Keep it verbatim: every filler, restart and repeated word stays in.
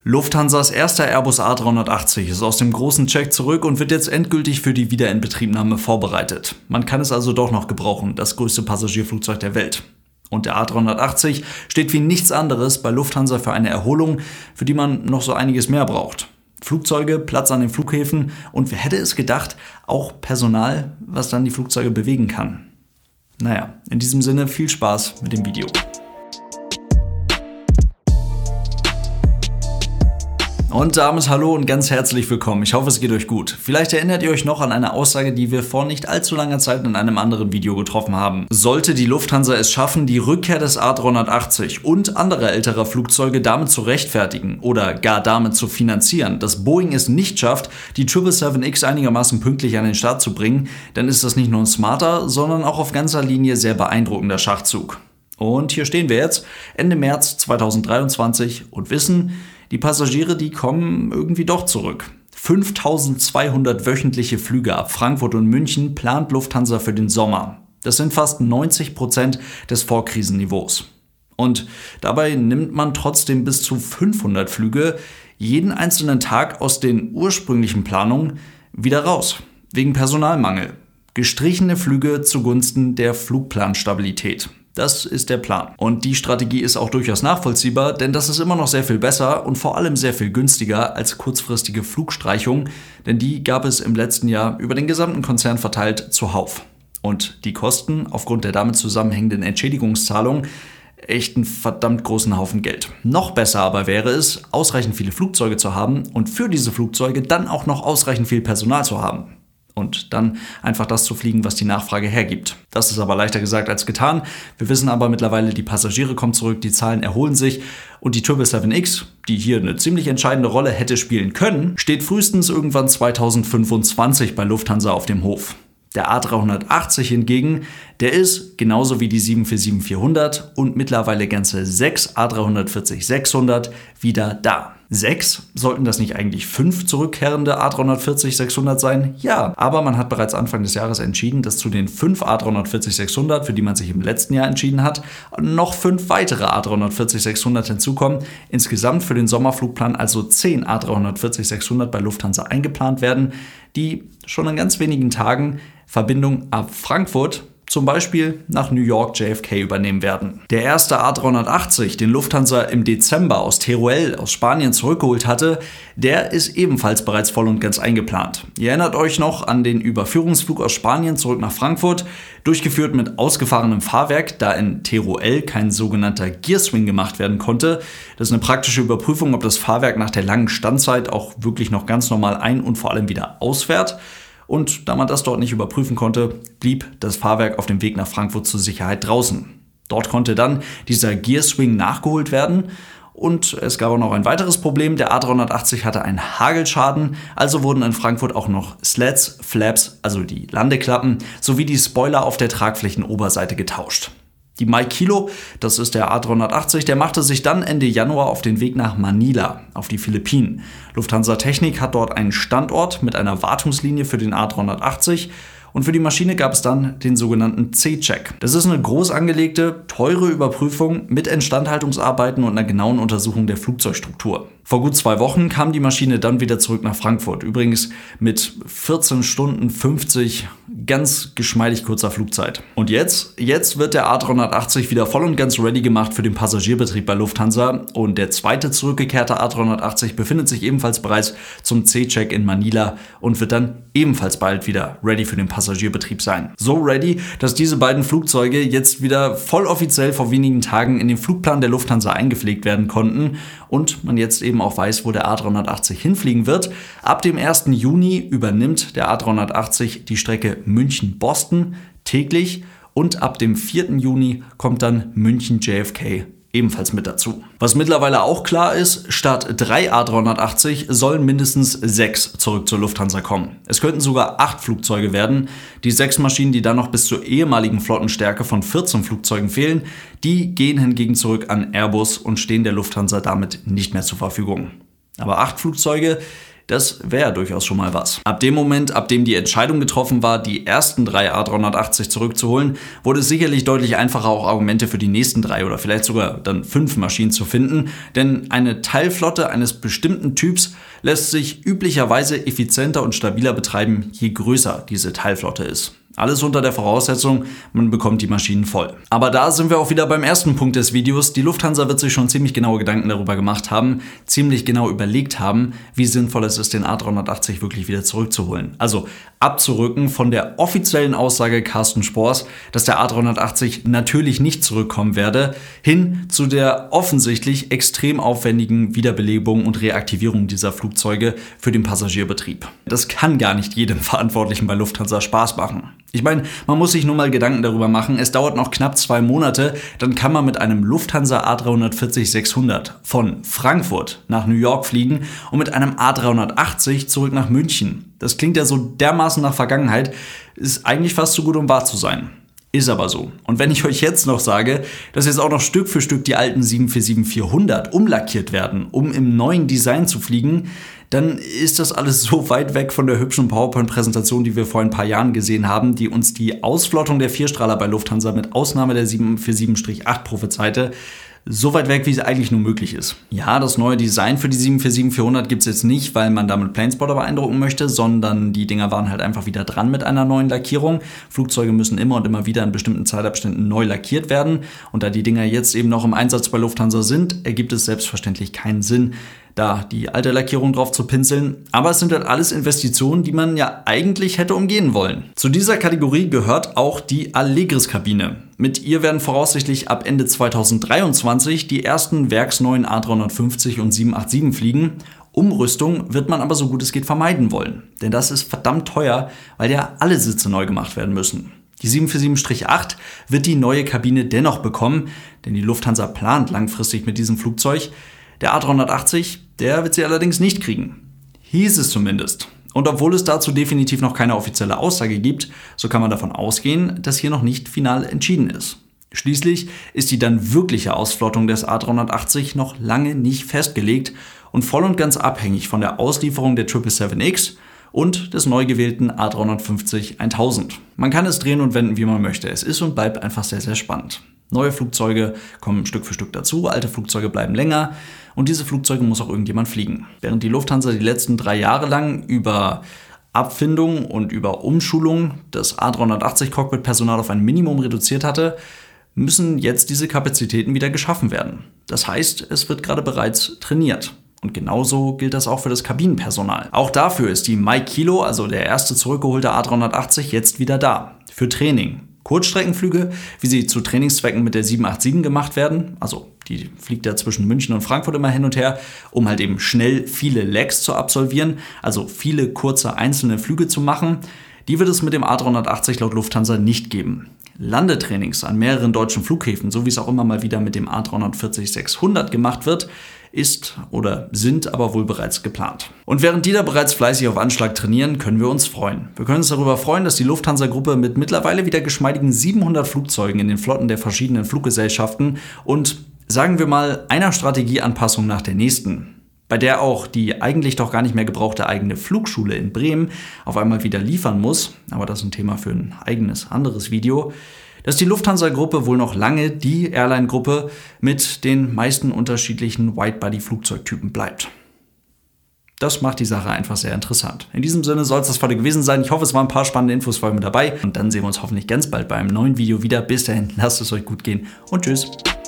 Lufthansas erster Airbus A dreihundertachtzig ist aus dem großen Check zurück und wird jetzt endgültig für die Wiederinbetriebnahme vorbereitet. Man kann es also doch noch gebrauchen, das größte Passagierflugzeug der Welt. Und der A dreihundertachtzig steht wie nichts anderes bei Lufthansa für eine Erholung, für die man noch so einiges mehr braucht. Flugzeuge, Platz an den Flughäfen und wer hätte es gedacht, auch Personal, was dann die Flugzeuge bewegen kann. Naja, in diesem Sinne viel Spaß mit dem Video. Und damit hallo und ganz herzlich willkommen. Ich hoffe, es geht euch gut. Vielleicht erinnert ihr euch noch an eine Aussage, die wir vor nicht allzu langer Zeit in einem anderen Video getroffen haben. Sollte die Lufthansa es schaffen, die Rückkehr des A dreihundertachtzig und anderer älterer Flugzeuge damit zu rechtfertigen oder gar damit zu finanzieren, dass Boeing es nicht schafft, die sieben sieben sieben X einigermaßen pünktlich an den Start zu bringen, dann ist das nicht nur ein smarter, sondern auch auf ganzer Linie sehr beeindruckender Schachzug. Und hier stehen wir jetzt, Ende März zweitausenddreiundzwanzig und wissen, die Passagiere, die kommen irgendwie doch zurück. fünftausendzweihundert wöchentliche Flüge ab Frankfurt und München plant Lufthansa für den Sommer. Das sind fast neunzig Prozent des Vorkrisenniveaus. Und dabei nimmt man trotzdem bis zu fünfhundert Flüge jeden einzelnen Tag aus den ursprünglichen Planungen wieder raus. Wegen Personalmangel. Gestrichene Flüge zugunsten der Flugplanstabilität. Das ist der Plan. Und die Strategie ist auch durchaus nachvollziehbar, denn das ist immer noch sehr viel besser und vor allem sehr viel günstiger als kurzfristige Flugstreichung, denn die gab es im letzten Jahr über den gesamten Konzern verteilt zuhauf. Und die Kosten aufgrund der damit zusammenhängenden Entschädigungszahlung echt einen verdammt großen Haufen Geld. Noch besser aber wäre es, ausreichend viele Flugzeuge zu haben und für diese Flugzeuge dann auch noch ausreichend viel Personal zu haben. Und dann einfach das zu fliegen, was die Nachfrage hergibt. Das ist aber leichter gesagt als getan. Wir wissen aber mittlerweile, die Passagiere kommen zurück, die Zahlen erholen sich und die sieben sieben sieben X, die hier eine ziemlich entscheidende Rolle hätte spielen können, steht frühestens irgendwann zweitausendfünfundzwanzig bei Lufthansa auf dem Hof. Der A dreihundertachtzig hingegen, der ist genauso wie die sieben vier sieben vierhundert und mittlerweile ganze sechs A dreihundertvierzig sechshundert wieder da. Sechs? Sollten das nicht eigentlich fünf zurückkehrende A dreihundertvierzig sechshundert sein? Ja, aber man hat bereits Anfang des Jahres entschieden, dass zu den fünf A dreihundertvierzig sechshundert, für die man sich im letzten Jahr entschieden hat, noch fünf weitere A dreihundertvierzig sechshundert hinzukommen. Insgesamt für den Sommerflugplan also zehn A dreihundertvierzig sechshundert bei Lufthansa eingeplant werden, die schon in ganz wenigen Tagen Verbindung ab Frankfurt zum Beispiel nach New York J F K übernehmen werden. Der erste A dreihundertachtzig, den Lufthansa im Dezember aus Teruel aus Spanien zurückgeholt hatte, der ist ebenfalls bereits voll und ganz eingeplant. Ihr erinnert euch noch an den Überführungsflug aus Spanien zurück nach Frankfurt, durchgeführt mit ausgefahrenem Fahrwerk, da in Teruel kein sogenannter Gearswing gemacht werden konnte. Das ist eine praktische Überprüfung, ob das Fahrwerk nach der langen Standzeit auch wirklich noch ganz normal ein- und vor allem wieder ausfährt. Und da man das dort nicht überprüfen konnte, blieb das Fahrwerk auf dem Weg nach Frankfurt zur Sicherheit draußen. Dort konnte dann dieser Gearswing nachgeholt werden. Und es gab auch noch ein weiteres Problem. Der A dreihundertachtzig hatte einen Hagelschaden, also wurden in Frankfurt auch noch Slats, Flaps, also die Landeklappen, sowie die Spoiler auf der Tragflächenoberseite getauscht. Die Mike Kilo, das ist der A dreihundertachtzig, der machte sich dann Ende Januar auf den Weg nach Manila, auf die Philippinen. Lufthansa Technik hat dort einen Standort mit einer Wartungslinie für den A dreihundertachtzig und für die Maschine gab es dann den sogenannten C-Check. Das ist eine groß angelegte, teure Überprüfung mit Instandhaltungsarbeiten und einer genauen Untersuchung der Flugzeugstruktur. Vor gut zwei Wochen kam die Maschine dann wieder zurück nach Frankfurt. Übrigens mit vierzehn Stunden fünfzig ganz geschmeidig kurzer Flugzeit. Und jetzt? Jetzt wird der A dreihundertachtzig wieder voll und ganz ready gemacht für den Passagierbetrieb bei Lufthansa. Und der zweite zurückgekehrte A dreihundertachtzig befindet sich ebenfalls bereits zum C-Check in Manila und wird dann ebenfalls bald wieder ready für den Passagierbetrieb sein. So ready, dass diese beiden Flugzeuge jetzt wieder voll offiziell vor wenigen Tagen in den Flugplan der Lufthansa eingepflegt werden konnten und man jetzt eben auch weiß, wo der A dreihundertachtzig hinfliegen wird. Ab dem ersten Juni übernimmt der A dreihundertachtzig die Strecke München-Boston täglich und ab dem vierten Juni kommt dann München-J F K ebenfalls mit dazu. Was mittlerweile auch klar ist, statt drei A dreihundertachtzig sollen mindestens sechs zurück zur Lufthansa kommen. Es könnten sogar acht Flugzeuge werden. Die sechs Maschinen, die dann noch bis zur ehemaligen Flottenstärke von vierzehn Flugzeugen fehlen, die gehen hingegen zurück an Airbus und stehen der Lufthansa damit nicht mehr zur Verfügung. Aber acht Flugzeuge Das wäre durchaus schon mal was. Ab dem Moment, ab dem die Entscheidung getroffen war, die ersten drei A dreihundertachtzig zurückzuholen, wurde es sicherlich deutlich einfacher, auch Argumente für die nächsten drei oder vielleicht sogar dann fünf Maschinen zu finden, denn eine Teilflotte eines bestimmten Typs lässt sich üblicherweise effizienter und stabiler betreiben, je größer diese Teilflotte ist. Alles unter der Voraussetzung, man bekommt die Maschinen voll. Aber da sind wir auch wieder beim ersten Punkt des Videos. Die Lufthansa wird sich schon ziemlich genaue Gedanken darüber gemacht haben, ziemlich genau überlegt haben, wie sinnvoll es ist, den A dreihundertachtzig wirklich wieder zurückzuholen. Also abzurücken von der offiziellen Aussage Carsten Spohrs, dass der A dreihundertachtzig natürlich nicht zurückkommen werde, hin zu der offensichtlich extrem aufwendigen Wiederbelebung und Reaktivierung dieser Flugzeuge für den Passagierbetrieb. Das kann gar nicht jedem Verantwortlichen bei Lufthansa Spaß machen. Ich meine, man muss sich nur mal Gedanken darüber machen, es dauert noch knapp zwei Monate, dann kann man mit einem Lufthansa A drei vierzig sechshundert von Frankfurt nach New York fliegen und mit einem A dreihundertachtzig zurück nach München. Das klingt ja so dermaßen nach Vergangenheit, ist eigentlich fast zu gut, um wahr zu sein. Ist aber so. Und wenn ich euch jetzt noch sage, dass jetzt auch noch Stück für Stück die alten sieben vier sieben vierhundert umlackiert werden, um im neuen Design zu fliegen, dann ist das alles so weit weg von der hübschen PowerPoint-Präsentation, die wir vor ein paar Jahren gesehen haben, die uns die Ausflottung der Vierstrahler bei Lufthansa mit Ausnahme der sieben vier sieben acht prophezeite, so weit weg, wie es eigentlich nur möglich ist. Ja, das neue Design für die sieben vier sieben vierhundert gibt es jetzt nicht, weil man damit Planespotter beeindrucken möchte, sondern die Dinger waren halt einfach wieder dran mit einer neuen Lackierung. Flugzeuge müssen immer und immer wieder in bestimmten Zeitabständen neu lackiert werden. Und da die Dinger jetzt eben noch im Einsatz bei Lufthansa sind, ergibt es selbstverständlich keinen Sinn, da die alte Lackierung drauf zu pinseln. Aber es sind halt alles Investitionen, die man ja eigentlich hätte umgehen wollen. Zu dieser Kategorie gehört auch die Allegris-Kabine. Mit ihr werden voraussichtlich ab Ende zweitausenddreiundzwanzig die ersten werksneuen A dreihundertfünfzig und sieben acht sieben fliegen. Umrüstung wird man aber so gut es geht vermeiden wollen. Denn das ist verdammt teuer, weil ja alle Sitze neu gemacht werden müssen. Die sieben vier sieben acht wird die neue Kabine dennoch bekommen, denn die Lufthansa plant langfristig mit diesem Flugzeug. Der A dreihundertachtzig, der wird sie allerdings nicht kriegen. Hieß es zumindest. Und obwohl es dazu definitiv noch keine offizielle Aussage gibt, so kann man davon ausgehen, dass hier noch nicht final entschieden ist. Schließlich ist die dann wirkliche Ausflottung des A dreihundertachtzig noch lange nicht festgelegt und voll und ganz abhängig von der Auslieferung der sieben sieben sieben X und des neu gewählten A dreihundertfünfzig tausend. Man kann es drehen und wenden, wie man möchte. Es ist und bleibt einfach sehr, sehr spannend. Neue Flugzeuge kommen Stück für Stück dazu, alte Flugzeuge bleiben länger und diese Flugzeuge muss auch irgendjemand fliegen. Während die Lufthansa die letzten drei Jahre lang über Abfindung und über Umschulung das A dreihundertachtzig Cockpit-Personal auf ein Minimum reduziert hatte, müssen jetzt diese Kapazitäten wieder geschaffen werden. Das heißt, es wird gerade bereits trainiert. Und genauso gilt das auch für das Kabinenpersonal. Auch dafür ist die Mike Kilo, also der erste zurückgeholte A dreihundertachtzig, jetzt wieder da. Für Training. Kurzstreckenflüge, wie sie zu Trainingszwecken mit der sieben acht sieben gemacht werden, also die fliegt ja zwischen München und Frankfurt immer hin und her, um halt eben schnell viele Legs zu absolvieren, also viele kurze einzelne Flüge zu machen, die wird es mit dem A dreihundertachtzig laut Lufthansa nicht geben. Landetrainings an mehreren deutschen Flughäfen, so wie es auch immer mal wieder mit dem A dreihundertvierzig sechshundert gemacht wird, ist oder sind aber wohl bereits geplant. Und während die da bereits fleißig auf Anschlag trainieren, können wir uns freuen. Wir können uns darüber freuen, dass die Lufthansa-Gruppe mit mittlerweile wieder geschmeidigen siebenhundert Flugzeugen in den Flotten der verschiedenen Fluggesellschaften und, sagen wir mal, einer Strategieanpassung nach der nächsten, bei der auch die eigentlich doch gar nicht mehr gebrauchte eigene Flugschule in Bremen auf einmal wieder liefern muss, aber das ist ein Thema für ein eigenes, anderes Video, dass die Lufthansa-Gruppe wohl noch lange die Airline-Gruppe mit den meisten unterschiedlichen Widebody-Flugzeugtypen bleibt. Das macht die Sache einfach sehr interessant. In diesem Sinne soll es das heute gewesen sein. Ich hoffe, es waren ein paar spannende Infos für euch mit dabei. Und dann sehen wir uns hoffentlich ganz bald bei einem neuen Video wieder. Bis dahin, lasst es euch gut gehen und tschüss.